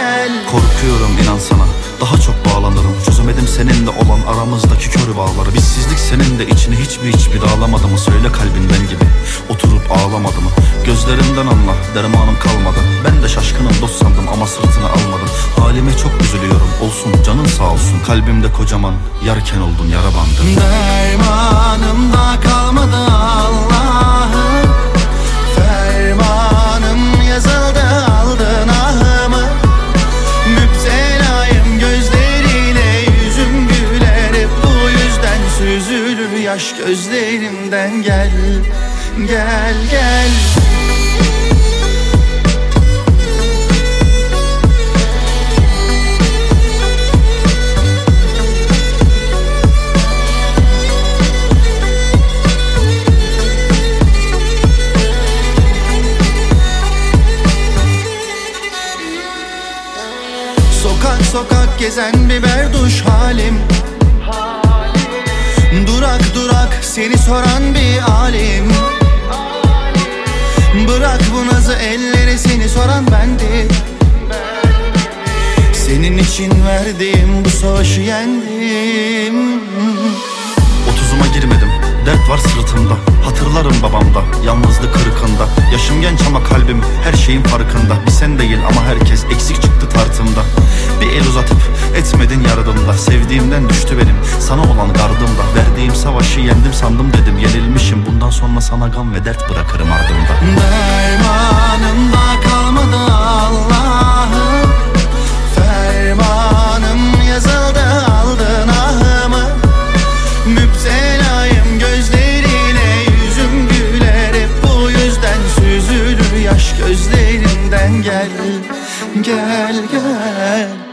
gel. Korkuyorum inan sana, daha çok bağlanırım. Çözemedim seninle olan aramızdaki kör bağları. Bizsizlik senin de içini hiçbir dağlamadı mı? Söyle kalbinden gibi oturup ağlamadı mı? Gözlerimden anla, dermanım kalmadı. Ben de şaşkınım, dost sandım ama sırtını almadım. Halime çok üzülüyorum, olsun canın sağ olsun. Kalbimde kocaman yarken oldun, yara bandı. Dermanım da kalmadı Allah'ım, fermanım yazıldı, aldın ahımı. Müptelayım gözlerine, yüzüm güler hep bu yüzden süzülür yaş gözlerimden. Gel, gel, gel. Sokak sokak gezen bir berduş halim, durak durak seni soran bir alim. Bırak bu nazı elleri, seni soran bendim. Senin için verdiğim bu savaşı yendim. 30'uma girmedim, dert var sırtımda. Hatırlarım babamda, yalnızlık kırıkında. Yaşım genç ama kalbim her şeyin farkında. Bir sen değil ama herkes eksik çıktı tartımda. Bir el uzatıp etmedin yaradımda. Sevdiğimden düştü benim sana olan gardımda. Verdiğim savaşı yendim sandım dedim, yenilmişim. Bundan sonra sana gam ve dert bırakırım ardımda. Dermanım da kalmadı Allah'ım, fermanım yazıldı, aldın ahımı. Müptelayım gözlerine, yüzüm güler hep bu yüzden süzülür yaş gözlerinden. Gel, gel, gel.